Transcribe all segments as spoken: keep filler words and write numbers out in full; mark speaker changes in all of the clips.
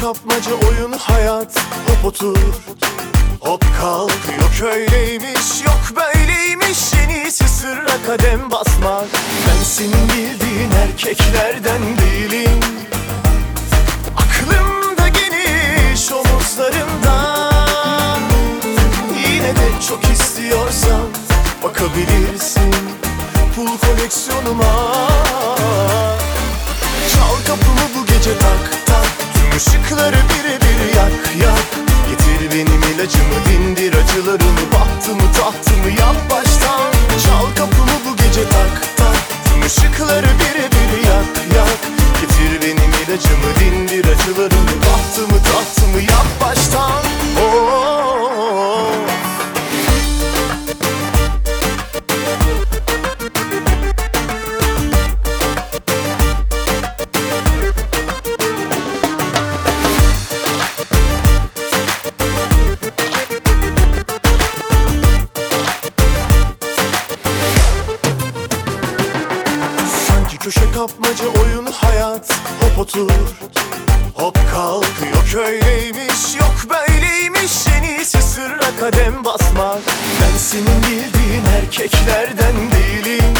Speaker 1: kapmaca oyun hayat. Hop otur, hop kalk. Yok öyleymiş, yok böyleymiş. En iyisi sırra kadem basmak. Ben senin bildiğin erkeklerden değilim. Aklımda geniş omuzlarımda. Yine de çok istiyorsan bakabilirsin pul koleksiyonuma. Çal kapımı bu gece tak tak. Tüm ışıkları birebir yak yak. Getir benim ilacımı, dindir acılarımı. Bahtımı tahtımı yap baştan. Çal kapımı bu gece tak tak. Tüm ışıkları birebir yak yak. Getir benim ilacımı, dindir acılarımı. Bahtımı tahtımı yap baştan. Oh. Köşe kapmaca oyun hayat. Hop otur, hop kalk. Yok öyleymiş, yok böyleymiş. En iyisi sırra kadem basmak. Ben senin bildiğin erkeklerden değilim.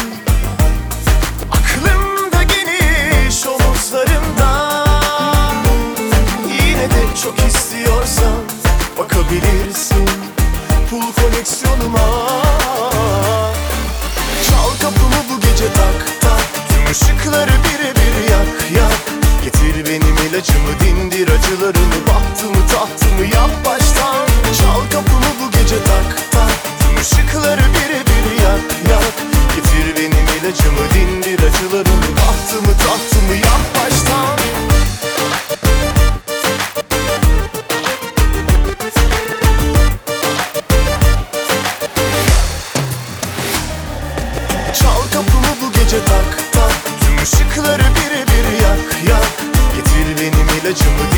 Speaker 1: Aklımda geniş omuzlarımda. Yine de çok istiyorsan bakabilirsin pul koleksiyonuma. Çal kapımı bu gece tak tak. Işıkları birebir yak yak. Getir benim ilacımı, dindir acılarımı. Bahtımı tahtımı yap baştan. Çal kapımı bu gece tak tak. Tüm ışıkları birebir yak yak. Getir benim ilacımı, dindir acılarımı. Bahtımı tahtımı yap baştan. Çal kapımı bu gece tak tak. Işıkları birebir yak yak. Getir benim ilacımı,